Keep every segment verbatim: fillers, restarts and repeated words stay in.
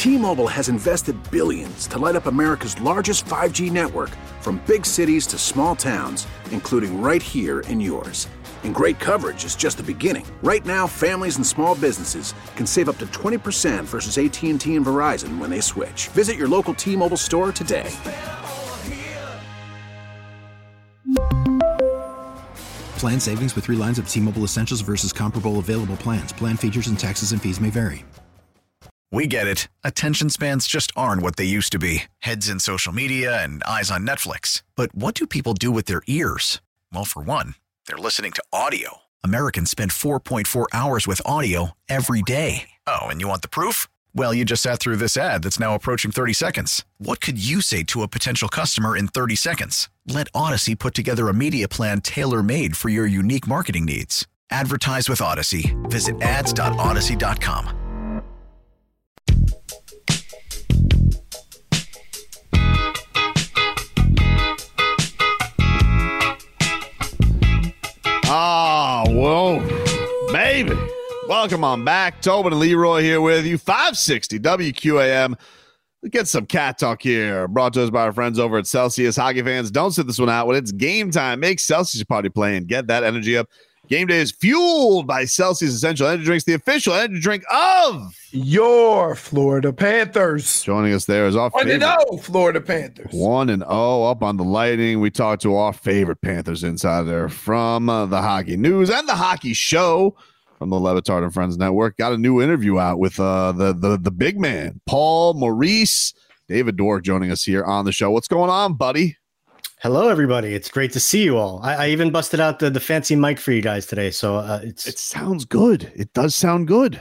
T-Mobile has invested billions to light up America's largest five G network, from big cities to small towns, including right here in yours. And great coverage is just the beginning. Right now, families and small businesses can save up to twenty percent versus A T and T and Verizon when they switch. Visit your local T-Mobile store today. Plan savings with three lines of T-Mobile Essentials versus comparable available plans. Plan features and taxes and fees may vary. We get it. Attention spans just aren't what they used to be. Heads in social media and eyes on Netflix. But what do people do with their ears? Well, for one, they're listening to audio. Americans spend four point four hours with audio every day. Oh, and you want the proof? Well, you just sat through this ad that's now approaching thirty seconds. What could you say to a potential customer in thirty seconds? Let Odyssey put together a media plan tailor-made for your unique marketing needs. Advertise with Odyssey. Visit ads dot odyssey dot com. Ah, whoa, baby. Welcome on back. Tobin and Leroy here with you. five sixty W Q A M. Let's get some cat talk here. Brought to us by our friends over at Celsius. Hockey fans, don't sit this one out. When it's game time, make Celsius your party play and get that energy up. Game day is fueled by Celsius Essential Energy Drinks, the official energy drink of your Florida Panthers. Joining us there is our One favorite. and oh, Florida Panthers. One and oh up on the Lightning. We talked to our favorite Panthers insider from uh, the Hockey News and the Hockey Show from the Levitard and Friends Network. Got a new interview out with uh, the, the, the big man, Paul Maurice. David Dork joining us here on the show. What's going on, buddy? Hello, everybody. It's great to see you all. I, I even busted out the, the fancy mic for you guys today. So uh, it's it sounds good. It does sound good.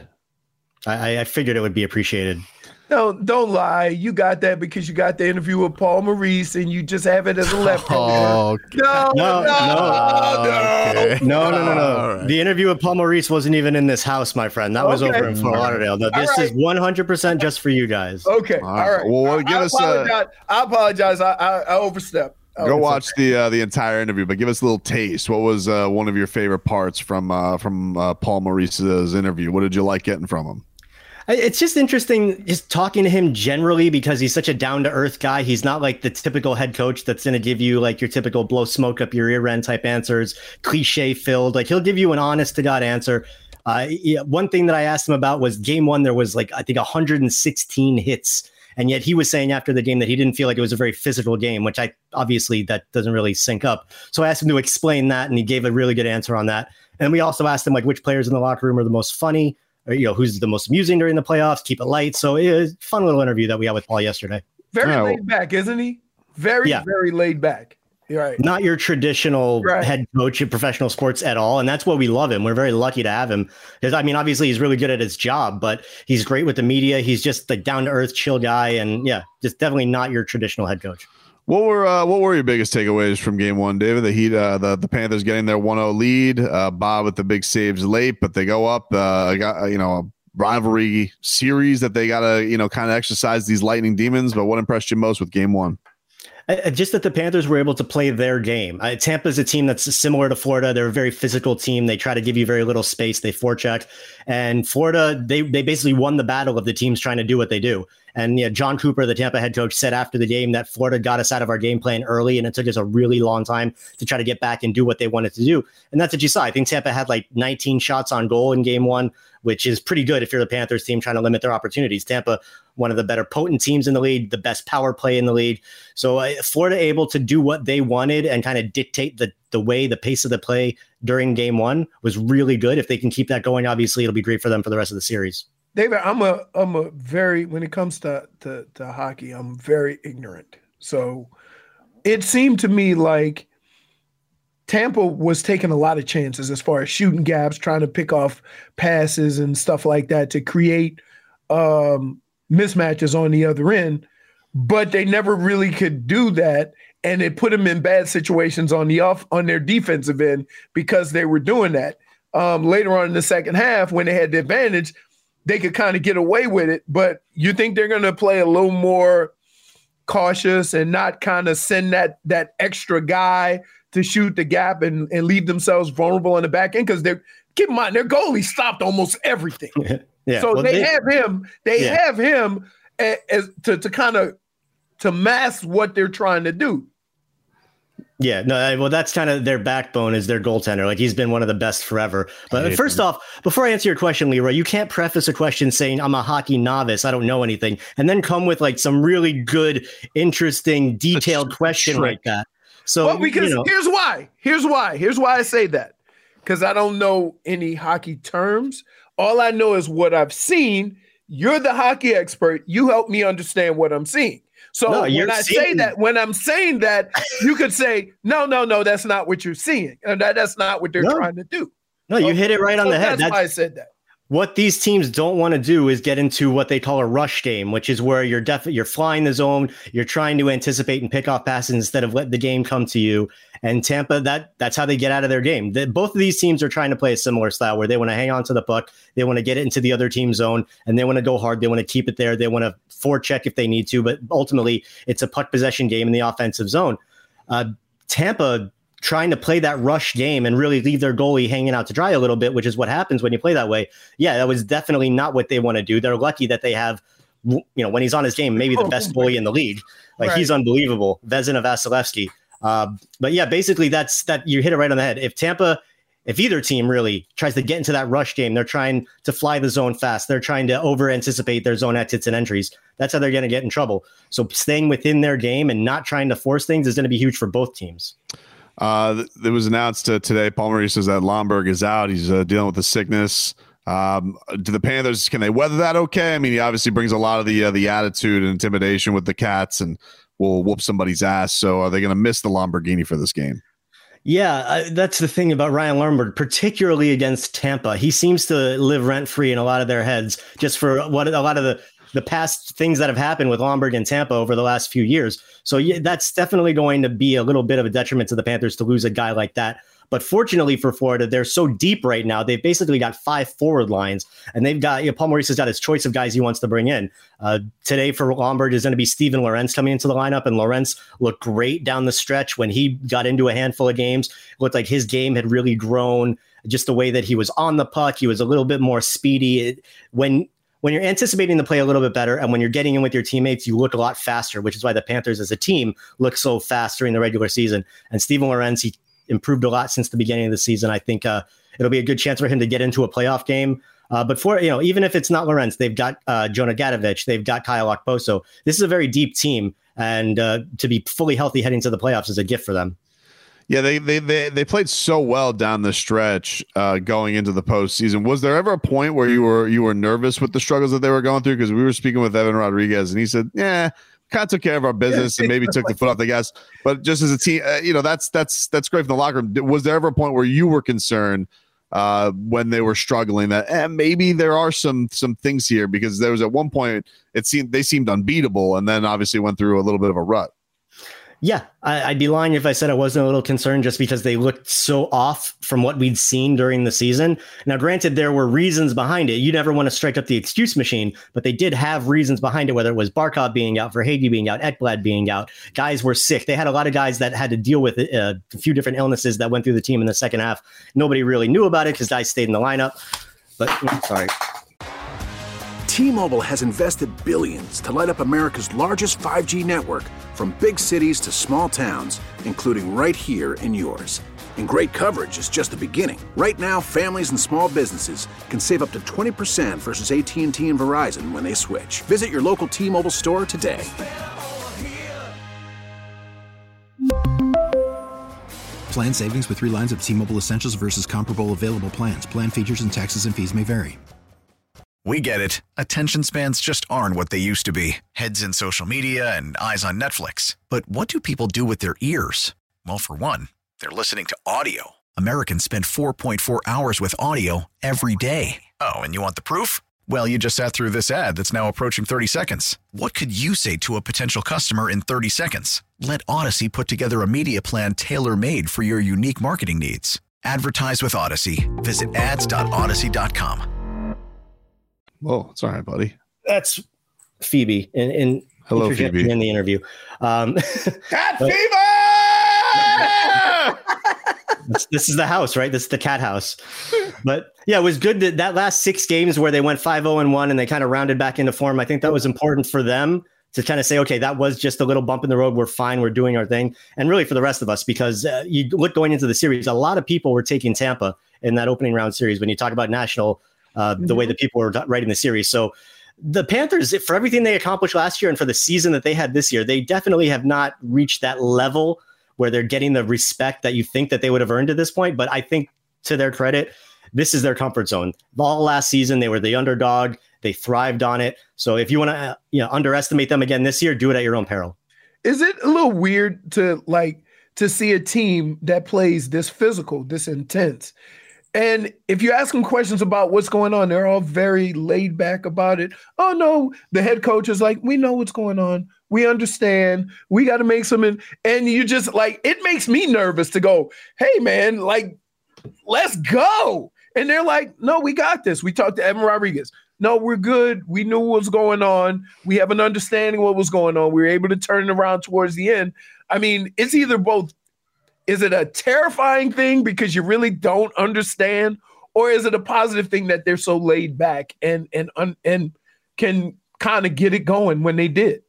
I, I figured it would be appreciated. No, don't lie. You got that because you got the interview with Paul Maurice and you just have it as a leftover. Oh, okay. no, No, no, no, no. Okay. No, no, no, no. Right. The interview with Paul Maurice wasn't even in this house, my friend. That was Okay. over in Fort Lauderdale. No, this All is right. one hundred percent just for you guys. Okay, All all right. right. Well, I, give I us a- apologize. I apologize. I, I, I overstepped. I Go overstepped. watch the uh, the entire interview, but give us a little taste. What was uh, one of your favorite parts from uh, from uh, Paul Maurice's interview? What did you like getting from him? I- It's just interesting just talking to him generally because he's such a down-to-earth guy. He's not like the typical head coach that's going to give you like your typical blow smoke up your ear end type answers, cliche filled. Like he'll give you an honest to God answer. Uh, yeah, one thing that I asked him about was game one. There was like, I think one hundred sixteen hits. And yet he was saying after the game that he didn't feel like it was a very physical game, which I obviously that doesn't really sync up. So I asked him to explain that, and he gave a really good answer on that. And we also asked him like which players in the locker room are the most funny, or you know who's the most amusing during the playoffs. Keep it light. So it was a fun little interview that we had with Paul yesterday. Very Yeah, well- laid back, isn't he? Very, Yeah. very laid back. You're right. Not your traditional Right. head coach in professional sports at all. And that's why we love him. We're very lucky to have him. Because, I mean, obviously he's really good at his job, but he's great with the media. He's just the down to earth, chill guy. And yeah, just definitely not your traditional head coach. What were uh, what were your biggest takeaways from game one, David? The Heat, uh, the the Panthers getting their one oh lead. Uh, Bob with the big saves late, but they go up. Uh, got uh, you know a rivalry series that they got to you know kind of exercise these Lightning demons. But what impressed you most with game one? Uh, Just that the Panthers were able to play their game. Uh, Tampa's a team that's similar to Florida. They're a very physical team. They try to give you very little space. They forecheck. And Florida, they they basically won the battle of the teams trying to do what they do. And yeah, John Cooper, the Tampa head coach, said after the game that Florida got us out of our game plan early, and it took us a really long time to try to get back and do what they wanted to do. And that's what you saw. I think Tampa had like nineteen shots on goal in game one, which is pretty good if you're the Panthers team trying to limit their opportunities. Tampa, one of the better potent teams in the league, the best power play in the league. So uh, Florida able to do what they wanted and kind of dictate the the way, the pace of the play during game one was really good. If they can keep that going, obviously it'll be great for them for the rest of the series. David, I'm a I'm a very when it comes to, to to hockey, I'm very ignorant. So it seemed to me like Tampa was taking a lot of chances as far as shooting gaps, trying to pick off passes and stuff like that to create um, mismatches on the other end, but they never really could do that, and it put them in bad situations on the off on their defensive end because they were doing that. Um, later on in the second half, when they had the advantage, they could kind of get away with it. But you think they're going to play a little more cautious and not kind of send that that extra guy to shoot the gap and, and leave themselves vulnerable on the back end? Because they're keep in mind their goalie stopped almost everything. Yeah, so well, they, they- have him. They Yeah. have him as to, to kind of to mask what they're trying to do. Yeah, no, well, that's kind of their backbone is their goaltender. Like he's been one of the best forever. But first off, before I answer your question, Leroy, you can't preface a question saying I'm a hockey novice, I don't know anything, and then come with like some really good, interesting, detailed that's question trick. Like that. So, well, because you know. here's why. Here's why. Here's why I say that. Because I don't know any hockey terms. All I know is what I've seen. You're the hockey expert. You help me understand what I'm seeing. So no, when I seeing... say that, when I'm saying that, you could say, no, no, no, that's not what you're seeing. And that, that's not what they're no. trying to do. No, you so, hit it right on so the head. That's, that's why I said that. What these teams don't want to do is get into what they call a rush game, which is where you're def- you're flying the zone, you're trying to anticipate and pick off passes instead of let the game come to you. And Tampa, that that's how they get out of their game. The, both of these teams are trying to play a similar style where they want to hang on to the puck, they want to get it into the other team's zone, and they want to go hard. They want to keep it there. They want to forecheck if they need to, but ultimately it's a puck possession game in the offensive zone. Uh, Tampa trying to play that rush game and really leave their goalie hanging out to dry a little bit, which is what happens when you play that way. Yeah, that was definitely not what they want to do. They're lucky that they have, you know, when he's on his game, maybe the best goalie in the league. Like right. He's unbelievable. Vezina Vasilevsky. Uh, but yeah, basically that's that you hit it right on the head. If Tampa, if either team really tries to get into that rush game, they're trying to fly the zone fast. They're trying to over anticipate their zone exits and entries. That's how they're going to get in trouble. So staying within their game and not trying to force things is going to be huge for both teams. Uh, it was announced uh, today. Paul Maurice says that Lomberg is out. He's uh, dealing with the sickness. Um, do the Panthers, can they weather that okay? I mean, he obviously brings a lot of the uh, the attitude and intimidation with the Cats and will whoop somebody's ass. So are they going to miss the Lamborghini for this game? Yeah, I, that's the thing about Ryan Lomberg, particularly against Tampa. He seems to live rent-free in a lot of their heads just for what a lot of the the past things that have happened with Lomberg and Tampa over the last few years. So yeah, that's definitely going to be a little bit of a detriment to the Panthers to lose a guy like that. But fortunately for Florida, they're so deep right now. They've basically got five forward lines, and they've got, you know, Paul Maurice has got his choice of guys he wants to bring in. Uh, today for Lomberg is going to be Steven Lorentz coming into the lineup, and Lorentz looked great down the stretch when he got into a handful of games. It looked like his game had really grown, just the way that he was on the puck. He was a little bit more speedy. It, when When you're anticipating the play a little bit better and when you're getting in with your teammates, you look a lot faster, which is why the Panthers as a team look so fast during the regular season. And Steven Lorentz, he improved a lot since the beginning of the season. I think uh, it'll be a good chance for him to get into a playoff game. Uh, but for, you know, even if it's not Lorentz, they've got uh, Jonah Gadovich, they've got Kyle Okposo. This is a very deep team, and uh, to be fully healthy heading to the playoffs is a gift for them. Yeah, they they they they played so well down the stretch uh, going into the postseason. Was there ever a point where you were you were nervous with the struggles that they were going through? Because we were speaking with Evan Rodriguez, and he said, "Yeah, kind of took care of our business and maybe took the foot off the gas." But just as a team, uh, you know, that's that's that's great from the locker room. Was there ever a point where you were concerned uh, when they were struggling that eh, maybe there are some some things here? Because there was at one point it seemed they seemed unbeatable, and then obviously went through a little bit of a rut. Yeah, I, I'd be lying if I said I wasn't a little concerned just because they looked so off from what we'd seen during the season. Now, granted, there were reasons behind it. You never want to strike up the excuse machine, but they did have reasons behind it, whether it was Barkov being out, Verhaeghe being out, Ekblad being out. Guys were sick. They had a lot of guys that had to deal with uh, a few different illnesses that went through the team in the second half. Nobody really knew about it because guys stayed in the lineup. But, sorry. T-Mobile has invested billions to light up America's largest five G network, from big cities to small towns, including right here in yours. And great coverage is just the beginning. Right now, families and small businesses can save up to twenty percent versus A T and T and Verizon when they switch. Visit your local T-Mobile store today. Plan savings with three lines of T-Mobile Essentials versus comparable available plans. Plan features and taxes and fees may vary. We get it. Attention spans just aren't what they used to be. Heads in social media and eyes on Netflix. But what do people do with their ears? Well, for one, they're listening to audio. Americans spend four point four hours with audio every day. Oh, and you want the proof? Well, you just sat through this ad that's now approaching thirty seconds. What could you say to a potential customer in thirty seconds? Let Odyssey put together a media plan tailor-made for your unique marketing needs. Advertise with Odyssey. Visit ads dot odyssey dot com. Whoa, it's all right, buddy. That's Phoebe in, in Hello, Phoebe. in the interview. Um, Cat fever! this, this is the house, right? This is the cat house. But yeah, it was good that that last six games where they went five oh and one and they kind of rounded back into form. I think that was important for them to kind of say, okay, that was just a little bump in the road. We're fine. We're doing our thing. And really for the rest of us, because uh, you look going into the series, a lot of people were taking Tampa in that opening round series when you talk about national, uh, mm-hmm. the way that people were writing the series. So the Panthers, for everything they accomplished last year and for the season that they had this year, they definitely have not reached that level where they're getting the respect that you think that they would have earned at this point. But I think to their credit, this is their comfort zone. All last season, they were the underdog. They thrived on it. So if you want to uh, you know, underestimate them again this year, do it at your own peril. Is it a little weird to like to see a team that plays this physical, this intense? And if you ask them questions about what's going on, they're all very laid back about it. Oh, no, the head coach is like, we know what's going on. We understand. We got to make some. In-. And you just like, it makes me nervous to go, hey, man, like, let's go. And they're like, no, we got this. We talked to Evan Rodriguez. No, we're good. We knew what was going on. We have an understanding of what was going on. We were able to turn it around towards the end. I mean, it's either both. Is it a terrifying thing because you really don't understand, or is it a positive thing that they're so laid back and and and can kind of get it going when they did?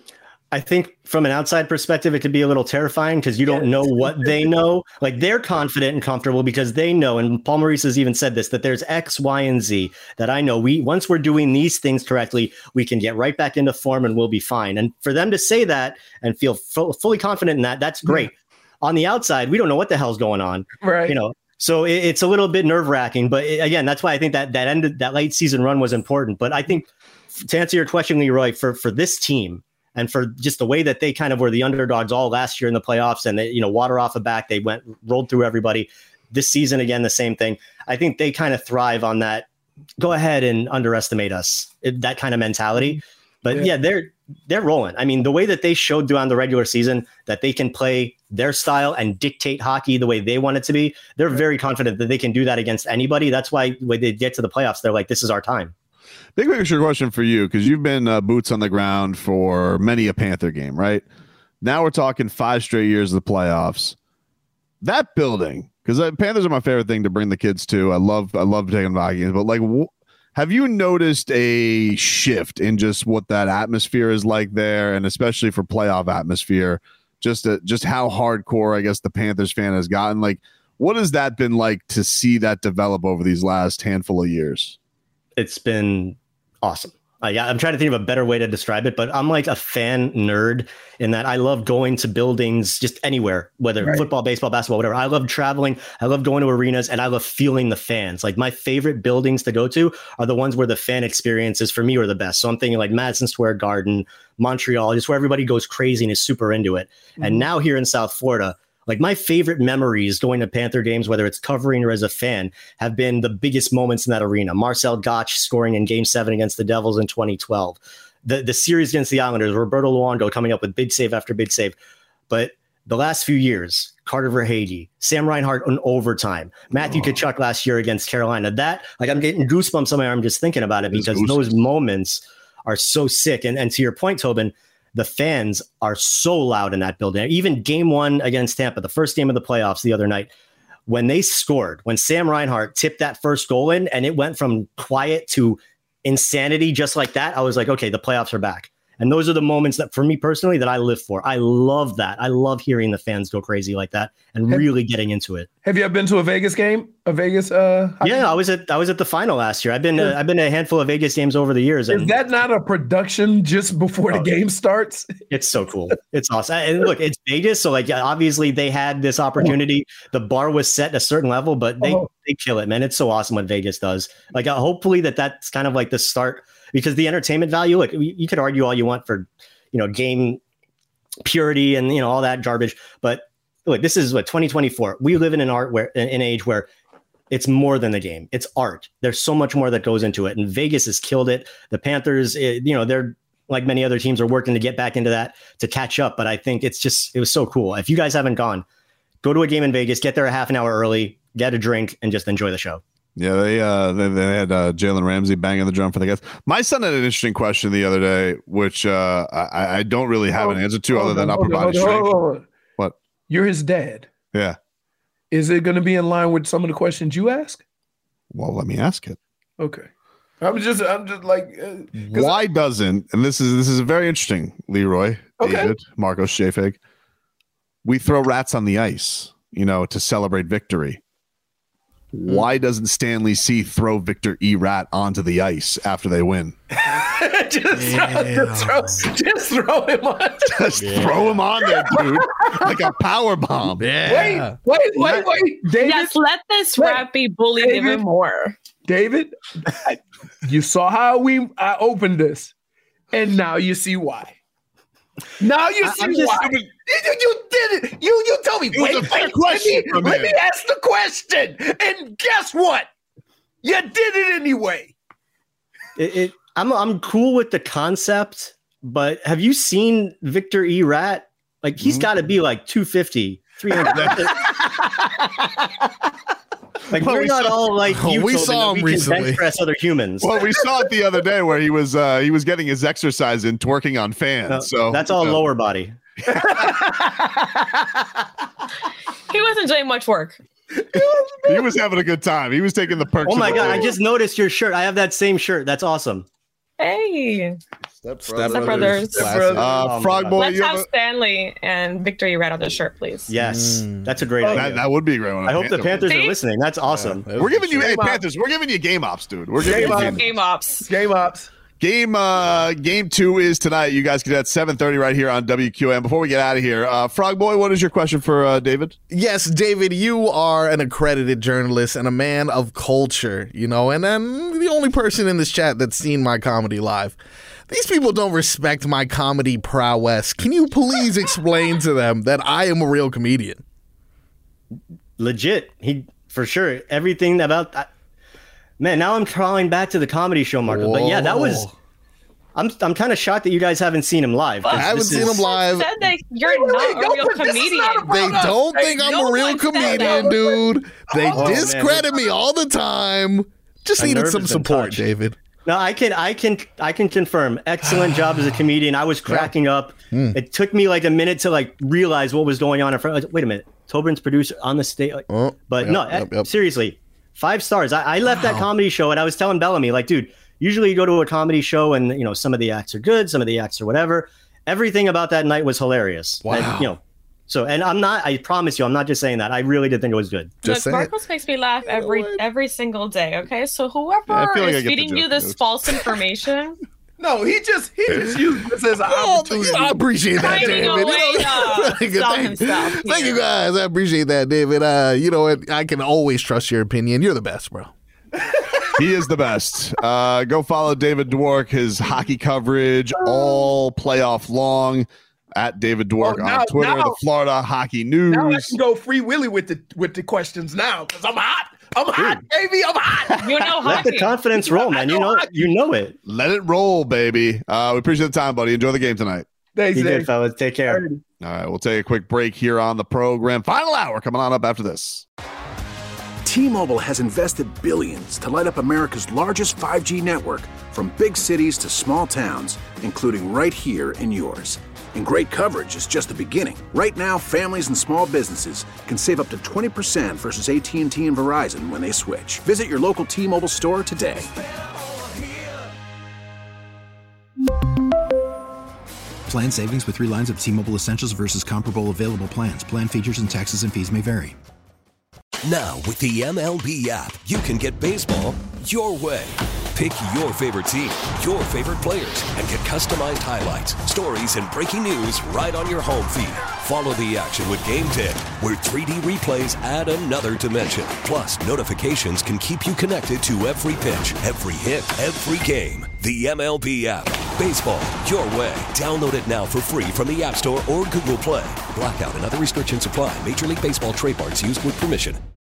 I think from an outside perspective, it could be a little terrifying because you don't know what they know. Like they're confident and comfortable because they know, and Paul Maurice has even said this, that there's X, Y, and Z that I know. We once we're doing these things correctly, we can get right back into form and we'll be fine. And for them to say that and feel fu- fully confident in that, that's great. Yeah. On the outside, we don't know what the hell's going on. Right. You know, so it, it's a little bit nerve wracking. But it, again, that's why I think that that ended that late season run was important. But I think to answer your question, Leroy, for for this team and for just the way that they kind of were the underdogs all last year in the playoffs and they, you know, water off a back, they went rolled through everybody. This season, again, the same thing. I think they kind of thrive on that. Go ahead and underestimate us, it, that kind of mentality. But yeah. yeah, they're they're rolling. I mean, the way that they showed throughout the regular season that they can play their style and dictate hockey the way they want it to be, they're very confident that they can do that against anybody. That's why when they get to the playoffs, they're like, this is our time. Big picture question for you, because you've been uh, boots on the ground for many a Panther game, right? Now we're talking five straight years of the playoffs. That building, because uh, Panthers are my favorite thing to bring the kids to. I love, I love taking them to hockey games, but like, wh- have you noticed a shift in just what that atmosphere is like there, and especially for playoff atmosphere, just a, just how hardcore, I guess, the Panthers fan has gotten? Like, what has that been like to see that develop over these last handful of years? It's been awesome. Uh, yeah, I'm trying to think of a better way to describe it, but I'm like a fan nerd in that I love going to buildings just anywhere, whether right. football, baseball, basketball, whatever. I love traveling. I love going to arenas, and I love feeling the fans. Like my favorite buildings to go to are the ones where the fan experiences for me are the best. So I'm thinking like Madison Square Garden, Montreal, just where everybody goes crazy and is super into it. Mm-hmm. And now here in South Florida, like my favorite memories going to Panther games, whether it's covering or as a fan, have been the biggest moments in that arena. Marcel Gotch scoring in Game Seven against the Devils in twenty twelve, the the series against the Islanders, Roberto Luongo coming up with big save after big save. But the last few years, Carter Verhaeghe, Sam Reinhart in overtime, Matthew oh. Tkachuk last year against Carolina. That like I'm getting goosebumps on my arm just thinking about it because those moments are so sick. And and to your point, Tobin, the fans are so loud in that building. Even game one against Tampa, the first game of the playoffs the other night, when they scored, when Sam Reinhart tipped that first goal in and it went from quiet to insanity just like that, I was like, okay, the playoffs are back. And those are the moments that for me personally that I live for. I love that. I love hearing the fans go crazy like that and have, really getting into it. Have you ever been to a Vegas game? A Vegas? Uh, yeah, I was at I was at the final last year. I've been uh, I've been to a handful of Vegas games over the years. Is and, that not a production just before oh, the game starts? It's so cool. It's awesome. And look, it's Vegas, so like obviously they had this opportunity. Oh. The bar was set at a certain level, but they oh. they kill it, man. It's so awesome what Vegas does. Like uh, hopefully that that's kind of like the start. Because the entertainment value, like you could argue all you want for, you know, game purity and, you know, all that garbage. But look, this is what twenty twenty-four. We live in an art where in an age where it's more than the game. It's art. There's so much more that goes into it. And Vegas has killed it. The Panthers, it, you know, they're like many other teams are working to get back into that to catch up. But I think it's just it was so cool. If you guys haven't gone, go to a game in Vegas, get there a half an hour early, get a drink and just enjoy the show. Yeah, they uh they, they had uh, Jalen Ramsey banging the drum for the guys. My son had an interesting question the other day, which uh, I, I don't really have oh, an answer to oh, other than upper body strength. Oh, what? You're his dad. Yeah. Is it going to be in line with some of the questions you ask? Well, let me ask it. Okay. I'm just, I'm just like, uh, why I, doesn't, and this is, this is very interesting, Leroy, okay. David, Marcos Shafig, we throw rats on the ice, you know, to celebrate victory. Why doesn't Stanley C throw Victor E. Rat onto the ice after they win? just, just, throw, just throw him on. Just yeah. throw him on there, dude. Like a power bomb. Yeah. Wait, wait, wait, wait. David, yes, let this wait, rat be bullied David, even more. David, I, you saw how we I opened this, and now you see why. Now you see just, why. You, you did it. You you tell me. Wait, wait, let me, let me ask the question. And guess what? You did it anyway. It, it, I'm I'm cool with the concept, but have you seen Victor E. Rat? Like he's mm-hmm. got to be like two fifty, three hundred. Like well, we're we not saw, all like you. We saw him we recently. Bench press other humans. Well, we saw it the other day where he was uh, he was getting his exercise in twerking on fans. No, so that's all you know. lower body. He wasn't doing much work. He was having a good time. He was taking the perks. Oh my god! Day. I just noticed your shirt. I have that same shirt. That's awesome. Hey, Step, Step Brothers. Step Brothers. Uh, Frog Boy. Let's have a... Stanley and Victor E. Rat on the shirt, please. Yes, mm. that's a great oh, idea. That, that would be a great one. I hope the Panthers See? are listening. That's awesome. Yeah, we're giving you, hey, game Panthers. We're giving you game ops, dude. We're giving game you ops. game, game ops. Game ops. Game uh, game two is tonight. You guys get it at seven thirty right here on W Q M. Before we get out of here, uh, Frog Boy, what is your question for uh, David? Yes, David, you are an accredited journalist and a man of culture, you know, and I'm the only person in this chat that's seen my comedy live. These people don't respect my comedy prowess. Can you please explain to them that I am a real comedian? Legit. He, for sure. Everything about that. Man, now I'm trawling back to the comedy show, Marco. But yeah, that was. I'm I'm kind of shocked that you guys haven't seen him live. I haven't seen is, him live. Said that you're wait, not wait, a real comedian. A they us. don't hey, think I'm no a real comedian, dude. They oh, discredit man. me all the time. Just I'm needed some support, David. No, I can I can I can confirm. Excellent job as a comedian. I was cracking yeah. up. Mm. It took me like a minute to like realize what was going on in front. Wait a minute, Tobin's producer on the stage. Like, oh, but yep, no, yep, yep. seriously. Five stars. I, I left wow. that comedy show and I was telling Bellamy, like, dude, usually you go to a comedy show and, you know, some of the acts are good, some of the acts are whatever. Everything about that night was hilarious. Wow. And, you know, so, and I'm not, I promise you, I'm not just saying that. I really did think it was good. Just Look, Marcos makes me laugh every every single day, okay? So whoever yeah, like is feeding you this false information. No, he just he just used this as an oh, opportunity. I appreciate that, David. You know, thank, himself, thank you guys. I appreciate that, David. Uh, you know what? I can always trust your opinion. You're the best, bro. He is the best. Uh, go follow David Dwork, his hockey coverage all playoff long at David Dwork oh, now, on Twitter. Now, the Florida Hockey News. Now I can go free Willy with the with the questions now because I'm hot. I'm hot, baby. I'm hot. You know, let the confidence roll, man. You know, you know it. Let it roll, baby. Uh, we appreciate the time, buddy. Enjoy the game tonight. Thanks, you good, fellas. Take care. All right, we'll take a quick break here on the program. Final hour coming on up after this. T-Mobile has invested billions to light up America's largest five G network, from big cities to small towns, including right here in yours. And great coverage is just the beginning. Right now, families and small businesses can save up to twenty percent versus A T and T and Verizon when they switch. Visit your local T-Mobile store today. Plan savings with three lines of T-Mobile Essentials versus comparable available plans. Plan features and taxes and fees may vary. Now, with the M L B app, you can get baseball your way. Pick your favorite team, your favorite players, and get customized highlights, stories, and breaking news right on your home feed. Follow the action with Game ten, where three D replays add another dimension. Plus, notifications can keep you connected to every pitch, every hit, every game. The M L B app. Baseball your way. Download it now for free from the App Store or Google Play. Blackout and other restrictions apply. Major League Baseball trademarks used with permission.